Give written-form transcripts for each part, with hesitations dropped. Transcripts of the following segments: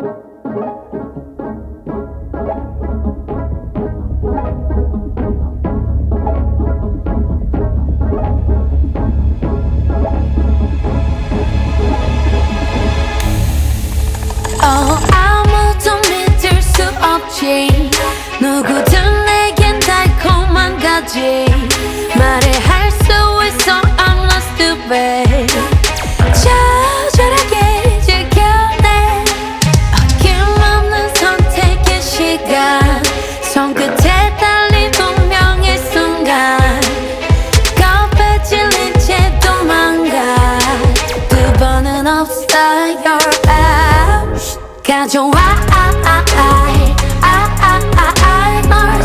아무도 믿을 수 없지. 누구든 내겐 달콤한 가지. 말해할 수 있어 I'm not stupid. 처절하게 지켜내 어김없는 선택의 시간. 손끝에 달린 운명의 순간. 겁에 질린 채 도망가. 두 번은 없어 your out. 가져와 널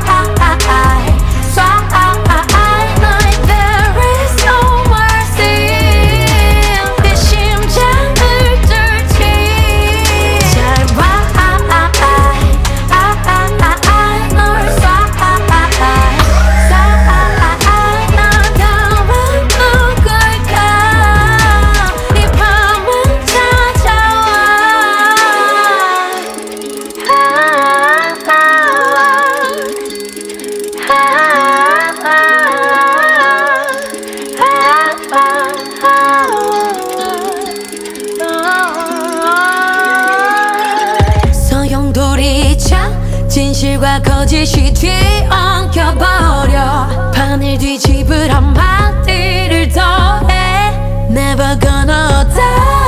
너의 there is no mercy. 내 심장을 뚫지. 잘 봐 널 넌 다음은 누굴까. 이 밤은 찾아와. 소용돌이쳐 진실과 거짓이 뒤엉켜버려. 판을 뒤집을 한마디를 더해 Never gonna die.